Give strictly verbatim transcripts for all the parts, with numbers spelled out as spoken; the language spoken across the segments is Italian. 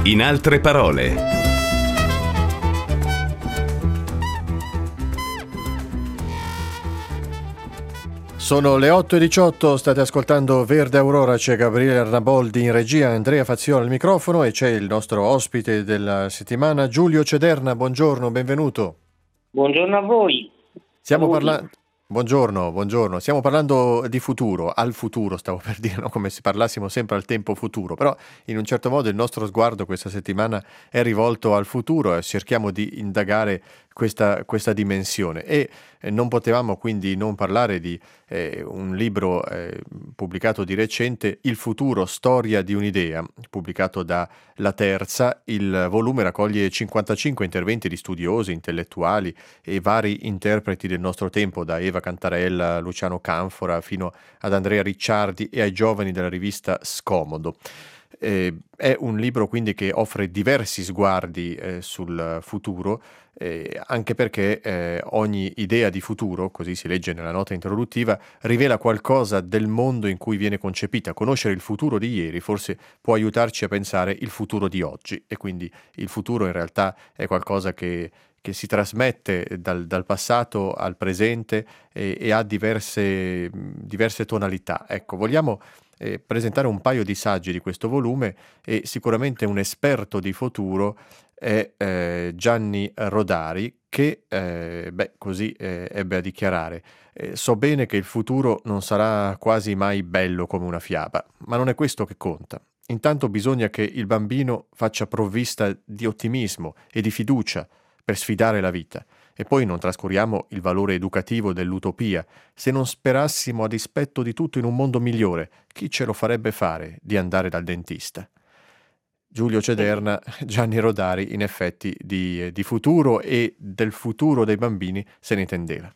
In altre parole. Sono le otto e diciotto, state ascoltando Verde Aurora, c'è Gabriele Arnaboldi in regia, Andrea Fazziola al microfono e c'è il nostro ospite della settimana, Giulio Cederna. Buongiorno, benvenuto. Buongiorno a voi. Stiamo parlando... Buongiorno, buongiorno. Stiamo parlando di futuro, al futuro stavo per dire, no? Come se parlassimo sempre al tempo futuro, però in un certo modo il nostro sguardo questa settimana è rivolto al futuro e cerchiamo di indagare questa, questa dimensione e eh, non potevamo quindi non parlare di eh, un libro eh, pubblicato di recente, Il futuro, storia di un'idea, pubblicato da La Terza. Il volume raccoglie cinquantacinque interventi di studiosi, intellettuali e vari interpreti del nostro tempo, da Eva Cantarella, Luciano Canfora, fino ad Andrea Ricciardi e ai giovani della rivista Scomodo. Eh, è un libro quindi che offre diversi sguardi eh, sul futuro, eh, anche perché eh, ogni idea di futuro, così si legge nella nota introduttiva, rivela qualcosa del mondo in cui viene concepita. Conoscere il futuro di ieri forse può aiutarci a pensare il futuro di oggi, e quindi il futuro in realtà è qualcosa che che si trasmette dal, dal passato al presente e, e ha diverse, diverse tonalità. Ecco, vogliamo eh, presentare un paio di saggi di questo volume, e sicuramente un esperto di futuro è eh, Gianni Rodari, che eh, beh, così eh, ebbe a dichiarare: eh, so bene che il futuro non sarà quasi mai bello come una fiaba, ma non è questo che conta. Intanto bisogna che il bambino faccia provvista di ottimismo e di fiducia per sfidare la vita. E poi non trascuriamo il valore educativo dell'utopia. Se non sperassimo, a dispetto di tutto, in un mondo migliore, chi ce lo farebbe fare di andare dal dentista? Giulio Cederna, Gianni Rodari, in effetti di, di futuro e del futuro dei bambini se ne intendeva.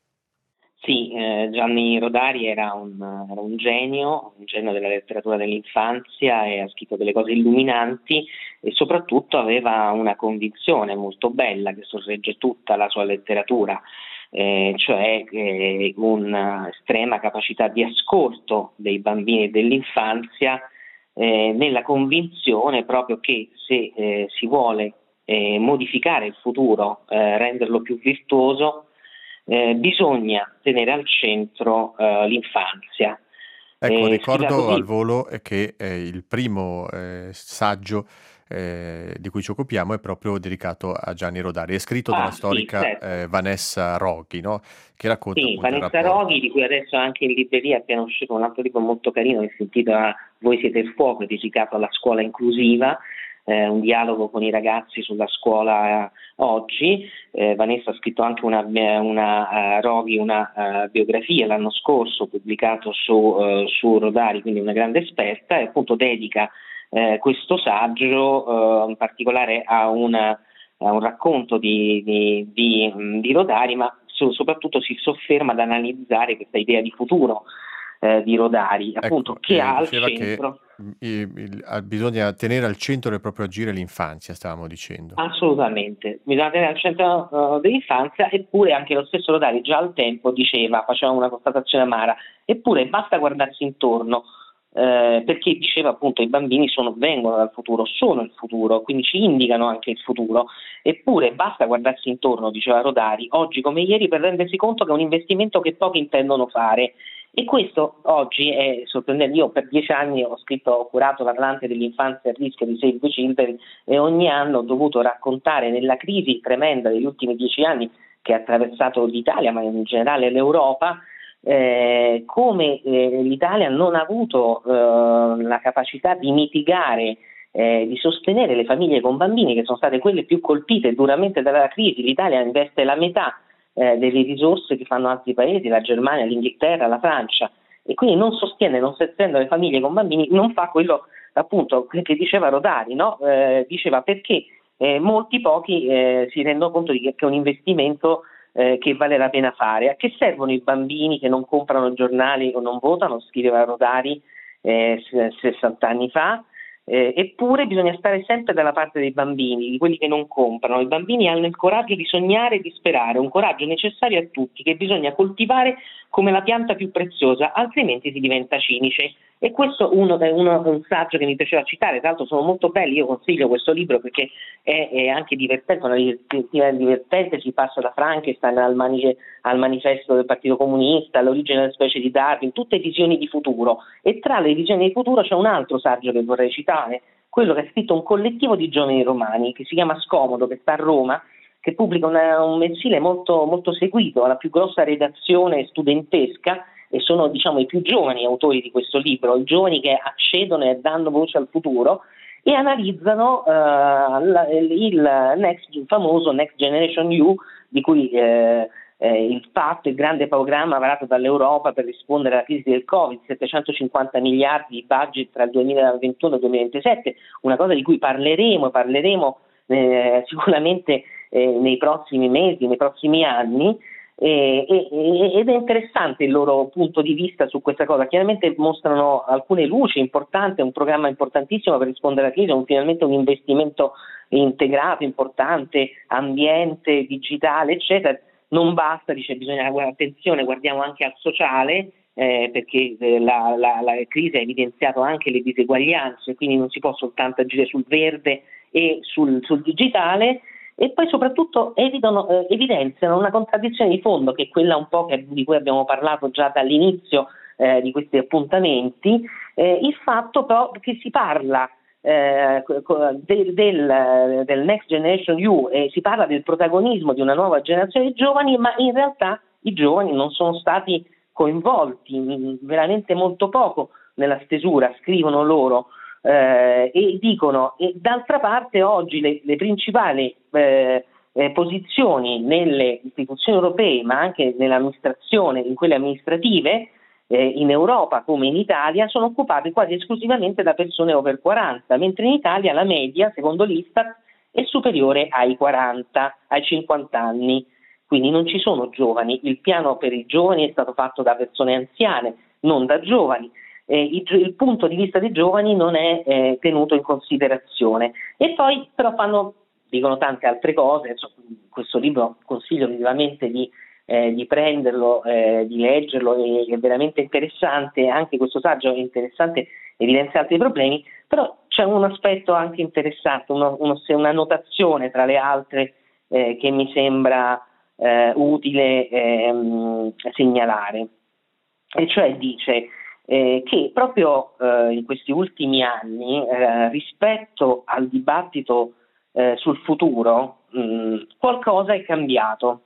Sì, eh, Gianni Rodari era un, era un genio, un genio della letteratura dell'infanzia, e ha scritto delle cose illuminanti e soprattutto aveva una convinzione molto bella che sorregge tutta la sua letteratura, eh, cioè eh, un'estrema capacità di ascolto dei bambini e dell'infanzia, eh, nella convinzione proprio che se eh, si vuole eh, modificare il futuro, eh, renderlo più virtuoso, Eh, bisogna tenere al centro eh, l'infanzia. Ecco, Eh, ricordo al volo che eh, il primo eh, saggio eh, di cui ci occupiamo è proprio dedicato a Gianni Rodari, è scritto ah, dalla storica sì, certo. eh, Vanessa Roghi, no? Che racconta Sì, appunto Vanessa il rapporto. Roghi, di cui adesso anche in libreria è appena uscito un altro libro molto carino che si intitola Voi siete il fuoco, dedicato alla scuola inclusiva. Eh, un dialogo con i ragazzi sulla scuola eh, oggi. Eh, Vanessa ha scritto anche una, una uh, Roghi una uh, biografia l'anno scorso, pubblicato su, uh, su Rodari, quindi una grande esperta, e appunto dedica eh, questo saggio uh, in particolare a, una, a un racconto di, di, di, di Rodari, ma so, soprattutto si sofferma ad analizzare questa idea di futuro eh, di Rodari, appunto, ecco, che eh, ha al diceva centro. che il, il, bisogna tenere al centro del proprio agire l'infanzia, stavamo dicendo. Assolutamente, bisogna tenere al centro uh, dell'infanzia, eppure anche lo stesso Rodari già al tempo diceva, faceva una constatazione amara, eppure basta guardarsi intorno, eh, perché diceva appunto i bambini sono, vengono dal futuro, sono il futuro, quindi ci indicano anche il futuro, eppure basta guardarsi intorno, diceva Rodari, oggi come ieri, per rendersi conto che è un investimento che pochi intendono fare. E questo oggi è sorprendente. Io per dieci anni ho scritto, ho curato l'Atlante dell'infanzia a rischio di Save the Children, e ogni anno ho dovuto raccontare, nella crisi tremenda degli ultimi dieci anni che ha attraversato l'Italia, ma in generale l'Europa, eh, come eh, l'Italia non ha avuto eh, la capacità di mitigare, eh, di sostenere le famiglie con bambini, che sono state quelle più colpite duramente dalla crisi. L'Italia investe la metà Eh, delle risorse che fanno altri paesi, la Germania, l'Inghilterra, la Francia, e quindi non sostiene, non sostenendo le famiglie con bambini, non fa quello appunto che diceva Rodari, no? Eh, diceva perché eh, molti pochi eh, si rendono conto di che è un investimento eh, che vale la pena fare. A che servono i bambini che non comprano giornali o non votano, scriveva Rodari eh, sessanta anni fa. Eh, eppure bisogna stare sempre dalla parte dei bambini, di quelli che non comprano. I bambini hanno il coraggio di sognare e di sperare, un coraggio necessario a tutti, che bisogna coltivare come la pianta più preziosa, altrimenti si diventa cinici. E questo uno, è uno, un saggio che mi piaceva citare, tra l'altro sono molto belli, io consiglio questo libro perché è, è anche divertente, una direttiva divertente, si passa da Frankenstein al, mani, al manifesto del Partito Comunista, all'origine della specie di Darwin, tutte visioni di futuro, e tra le visioni di futuro c'è un altro saggio che vorrei citare, quello che ha scritto un collettivo di giovani romani che si chiama Scomodo, che sta a Roma, che pubblica una, un mensile molto, molto seguito, ha la più grossa redazione studentesca, e sono, diciamo, i più giovani autori di questo libro, i giovani che accedono e danno voce al futuro e analizzano uh, il next, il famoso Next Generation E U, di cui eh, eh, il fatto, il grande programma varato dall'Europa per rispondere alla crisi del Covid, settecentocinquanta miliardi di budget tra il duemilaventuno e il duemilaventisette, una cosa di cui parleremo, parleremo eh, sicuramente eh, nei prossimi mesi, nei prossimi anni. E, e, ed è interessante il loro punto di vista su questa cosa. Chiaramente mostrano alcune luci importanti, è un programma importantissimo per rispondere alla crisi, è un, finalmente un investimento integrato, importante, ambiente, digitale, eccetera. Non basta, dice, bisogna guardare, attenzione, guardiamo anche al sociale, eh, perché eh, la, la, la crisi ha evidenziato anche le diseguaglianze, quindi non si può soltanto agire sul verde e sul, sul digitale. E poi soprattutto evitano, eh, evidenziano una contraddizione di fondo, che è quella un po' che, di cui abbiamo parlato già dall'inizio eh, di questi appuntamenti, eh, il fatto però che si parla eh, del, del, del Next Generation E U e si parla del protagonismo di una nuova generazione di giovani, ma in realtà i giovani non sono stati coinvolti, veramente molto poco nella stesura, scrivono loro. Eh, e dicono, e d'altra parte oggi le, le principali eh, eh, posizioni nelle istituzioni europee, ma anche nell'amministrazione, in quelle amministrative eh, in Europa come in Italia, sono occupate quasi esclusivamente da persone over quaranta, mentre in Italia la media, secondo l'Istat, è superiore ai quaranta, ai cinquanta anni, quindi non ci sono giovani. Il piano per i giovani è stato fatto da persone anziane, non da giovani. Eh, il, il punto di vista dei giovani non è eh, tenuto in considerazione, e poi però fanno, dicono tante altre cose. Insomma, questo libro consiglio vivamente di, eh, di prenderlo, eh, di leggerlo, è, è veramente interessante, anche questo saggio è interessante, evidenzia altri problemi, però c'è un aspetto anche interessante, uno, uno, una notazione tra le altre eh, che mi sembra eh, utile ehm, segnalare, e cioè dice Eh, che proprio eh, in questi ultimi anni eh, rispetto al dibattito eh, sul futuro mh, qualcosa è cambiato,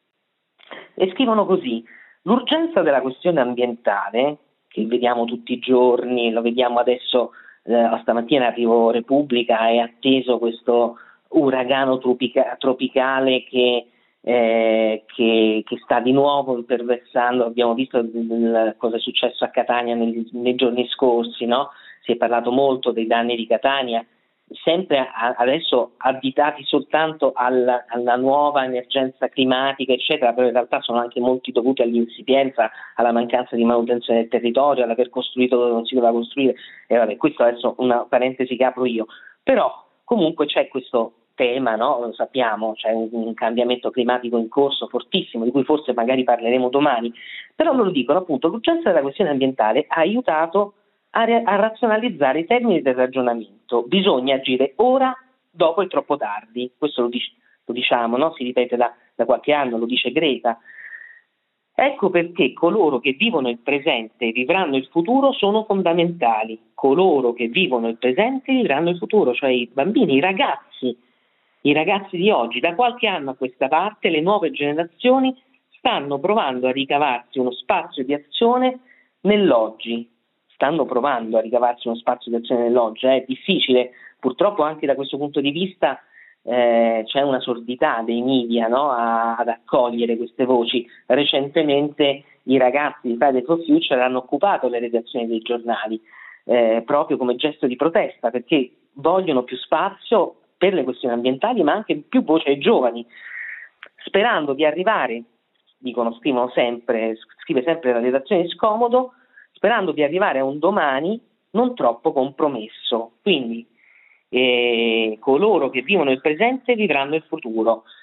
e scrivono così: l'urgenza della questione ambientale, che vediamo tutti i giorni, lo vediamo adesso, eh, stamattina arrivo Repubblica, è atteso questo uragano tropica- tropicale che Eh, che, che sta di nuovo imperversando. Abbiamo visto il, cosa è successo a Catania nei, nei giorni scorsi, no? Si è parlato molto dei danni di Catania, sempre a, adesso additati soltanto alla, alla nuova emergenza climatica, eccetera, però in realtà sono anche molti dovuti all'insipienza, alla mancanza di manutenzione del territorio, all'aver costruito dove non si doveva costruire. E vabbè, questo adesso una parentesi che apro io, però comunque c'è questo tema, no? Lo sappiamo, c'è un, un cambiamento climatico in corso fortissimo, di cui forse magari parleremo domani, però loro dicono appunto l'urgenza della questione ambientale ha aiutato a, re- a razionalizzare i termini del ragionamento, bisogna agire ora, dopo è troppo tardi, questo lo, dic- lo diciamo, no? Si ripete da, da qualche anno, lo dice Greta. Ecco perché coloro che vivono il presente e vivranno il futuro sono fondamentali, coloro che vivono il presente e vivranno il futuro, cioè i bambini, i ragazzi, I ragazzi di oggi. Da qualche anno a questa parte le nuove generazioni stanno provando a ricavarsi uno spazio di azione nell'oggi, stanno provando a ricavarsi uno spazio di azione nell'oggi, è difficile, purtroppo anche da questo punto di vista eh, c'è una sordità dei media, no? a, ad accogliere queste voci. Recentemente i ragazzi di Friday for Future hanno occupato le redazioni dei giornali eh, proprio come gesto di protesta, perché vogliono più spazio per le questioni ambientali, ma anche più voce ai giovani, sperando di arrivare, dicono, scrivono sempre, scrive sempre la redazione di Scomodo, sperando di arrivare a un domani non troppo compromesso. Quindi eh, coloro che vivono il presente vivranno il futuro.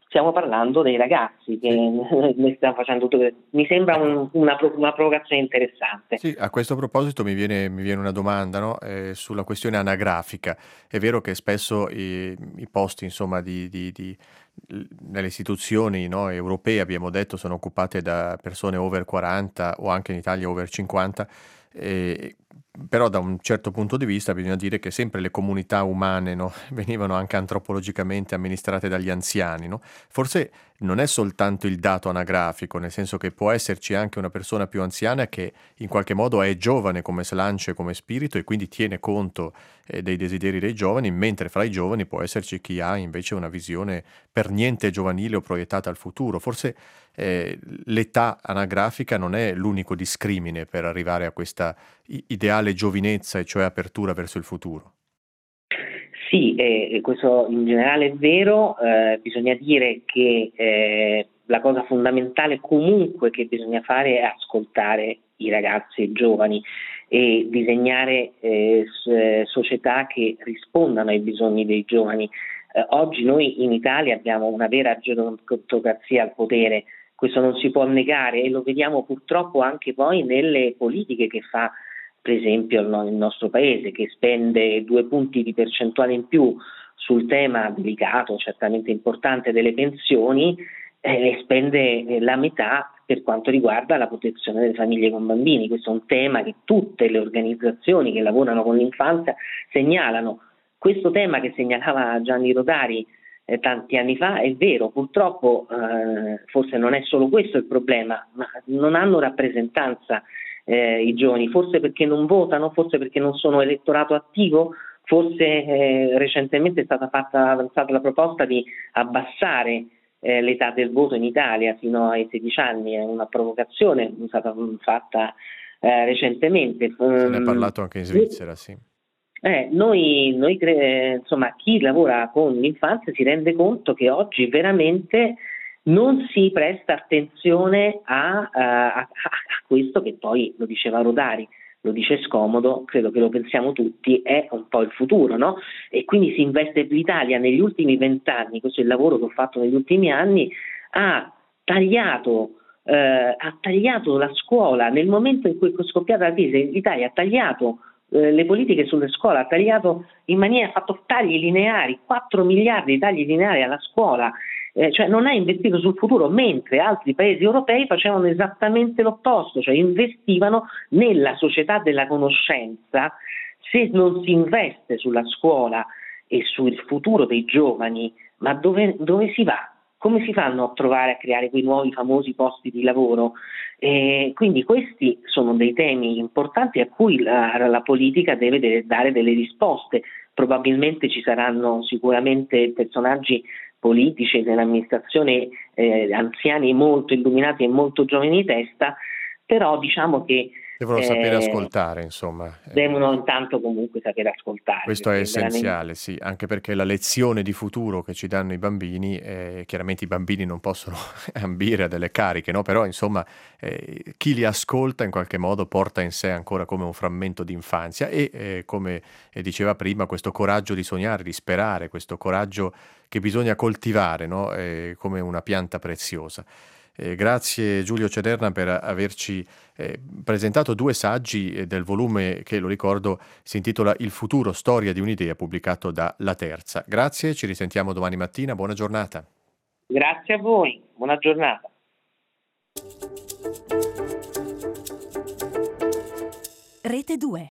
stiamo parlando dei ragazzi che ne stiamo facendo. Mi sembra un, una, una provocazione interessante. Sì, a questo proposito mi viene, mi viene una domanda, no? Eh, sulla questione anagrafica. È vero che spesso i, i posti, insomma, di, di, di, nelle istituzioni, no, europee, abbiamo detto, sono occupate da persone over quaranta o anche in Italia over cinquanta, eh, però da un certo punto di vista bisogna dire che sempre le comunità umane, no, venivano anche antropologicamente amministrate dagli anziani, no? Forse non è soltanto il dato anagrafico, nel senso che può esserci anche una persona più anziana che in qualche modo è giovane come slance, come spirito, e quindi tiene conto eh, dei desideri dei giovani, mentre fra i giovani può esserci chi ha invece una visione per niente giovanile o proiettata al futuro. Forse eh, l'età anagrafica non è l'unico discrimine per arrivare a questa i- ideale giovinezza, e cioè apertura verso il futuro. Sì, eh, questo in generale è vero, eh, bisogna dire che eh, la cosa fondamentale comunque che bisogna fare è ascoltare i ragazzi e i giovani e disegnare eh, società che rispondano ai bisogni dei giovani. Eh, oggi noi in Italia abbiamo una vera gerontocrazia al potere, questo non si può negare e lo vediamo purtroppo anche poi nelle politiche che fa per esempio il nostro paese, che spende due punti di percentuale in più sul tema delicato, certamente importante, delle pensioni, eh, spende la metà per quanto riguarda la protezione delle famiglie con bambini. Questo è un tema che tutte le organizzazioni che lavorano con l'infanzia segnalano. Questo tema che segnalava Gianni Rodari eh, tanti anni fa è vero, purtroppo eh, forse non è solo questo il problema, ma non hanno rappresentanza Eh, i giovani, forse perché non votano, forse perché non sono elettorato attivo, forse eh, recentemente è stata fatta avanzata la proposta di abbassare eh, l'età del voto in Italia fino ai sedici anni, è una provocazione, è stata fatta eh, recentemente. Se ne è parlato anche in Svizzera, sì. Eh, noi, noi cre- insomma, chi lavora con l'infanzia si rende conto che oggi veramente non si presta attenzione a, a, a, a questo che poi lo diceva Rodari, lo dice scomodo, credo che lo pensiamo tutti, è un po' il futuro, no? E quindi si investe. L'Italia negli ultimi vent'anni, questo è il lavoro che ho fatto negli ultimi anni, ha tagliato, eh, ha tagliato la scuola nel momento in cui è scoppiata la crisi. L'Italia ha tagliato eh, le politiche sulle scuole, ha tagliato in maniera, ha fatto tagli lineari, quattro miliardi di tagli lineari alla scuola. Eh, cioè non ha investito sul futuro, mentre altri paesi europei facevano esattamente l'opposto, cioè investivano nella società della conoscenza. Se non si investe sulla scuola e sul futuro dei giovani, ma dove, dove si va? Come si fanno a trovare, a creare quei nuovi famosi posti di lavoro? Eh, quindi questi sono dei temi importanti a cui la, la politica deve, deve dare delle risposte. Probabilmente ci saranno sicuramente personaggi politici dell'amministrazione, eh, anziani molto illuminati e molto giovani di testa, però diciamo che devono eh, sapere ascoltare, insomma. Devono intanto comunque sapere ascoltare. Questo è essenziale, veramente... sì, anche perché la lezione di futuro che ci danno i bambini, eh, chiaramente i bambini non possono ambire a delle cariche, no? Però insomma eh, chi li ascolta in qualche modo porta in sé ancora come un frammento di infanzia e eh, come diceva prima questo coraggio di sognare, di sperare, questo coraggio che bisogna coltivare, no? Eh, come una pianta preziosa. Eh, grazie Giulio Cederna per averci eh, presentato due saggi eh, del volume che, lo ricordo, si intitola Il futuro, storia di un'idea, pubblicato da La Terza. Grazie, ci risentiamo domani mattina, buona giornata. Grazie a voi, buona giornata. Rete due.